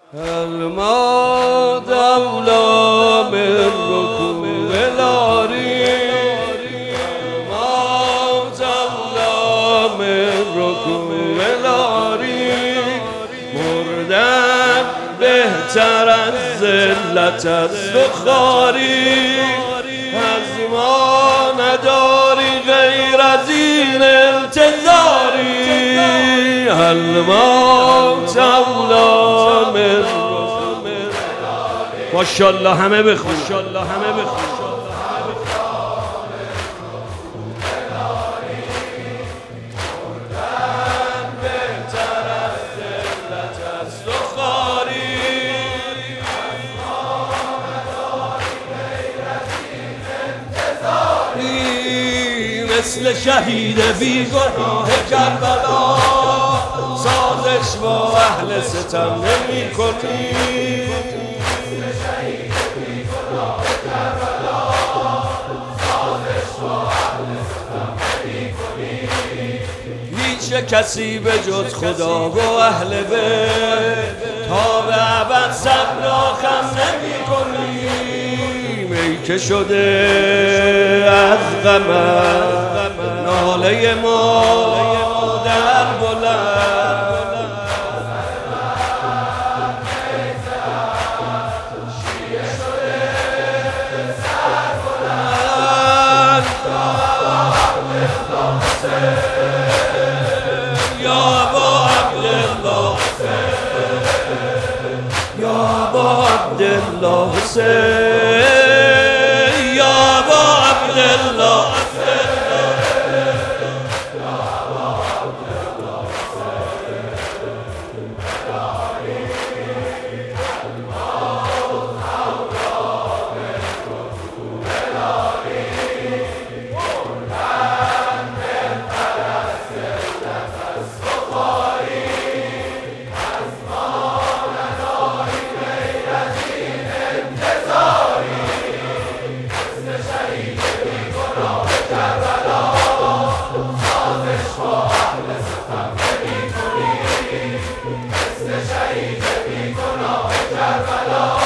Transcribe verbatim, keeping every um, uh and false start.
الماء أولى من ركوب العريق، الماء أولى من ركوب العريق. مردن بهتر از ذلت است و خواری، از ما نداری غیر از این انتظاری. الماء أولى من ماشاءالله همه بخون، ماشاءالله همه بخون. مثل شهید بیگناه کربلا سازش با اهل ستم نمی کنی. هیچ کسی به جز خدا و اهل بیت تا به ابد صبر خم نمی کنی. می که شده از غمت ناله ما در بلند، شیعه شده سر بلند. یا ابا عبدالله حسین، یا ابا عبدالله حسین، یا ابا عبدالله حسین. شهید بی گناه کربلا